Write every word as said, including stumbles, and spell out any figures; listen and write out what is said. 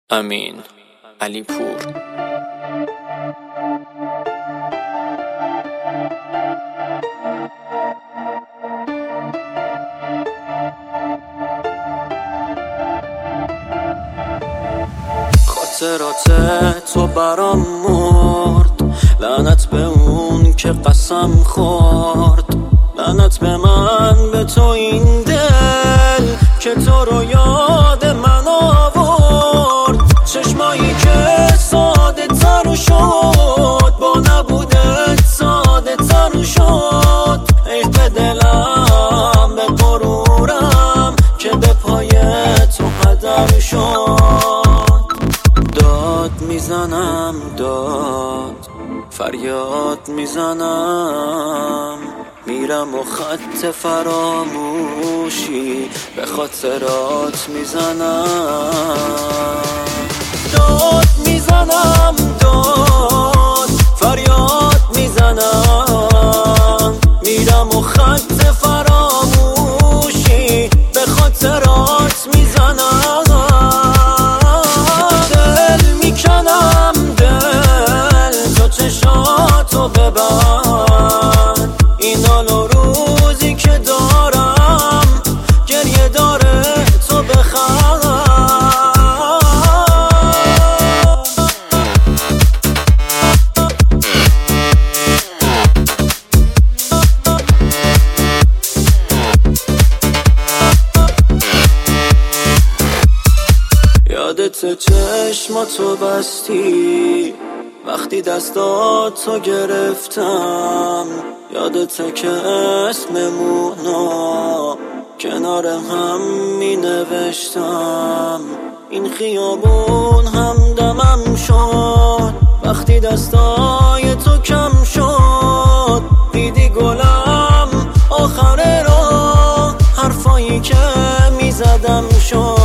امین علی پور. خاطرات تو برام مرد، لعنت به اون که قسم خورد، لعنت به من، به تو این دل که تو رو یاد من آورد. چشمایی که ساده تر شد، با نبودت ساده تر شد. ای به دلم، به غرورم که به پای تو هدر شد. داد میزنم داد، فریاد میزنم، میرم و خط فراموشی به خاطرات میزنم. داد میزنم داد، فریاد میزنم، میرم و خط فراموشی به خاطرات میزنم. دل میکنم دل، تو چشاتو ببند، این حال و روزی که دارم گریه داره تو بخند. یادت چشماتو بستی وقتی دستاتو گرفتم، یادت که اسممونو کنار هم می نوشتم. این خیابون همدمم شد وقتی دستای تو کم شد. دیدی گلم آخر راه، حرفایی که می زدم شد.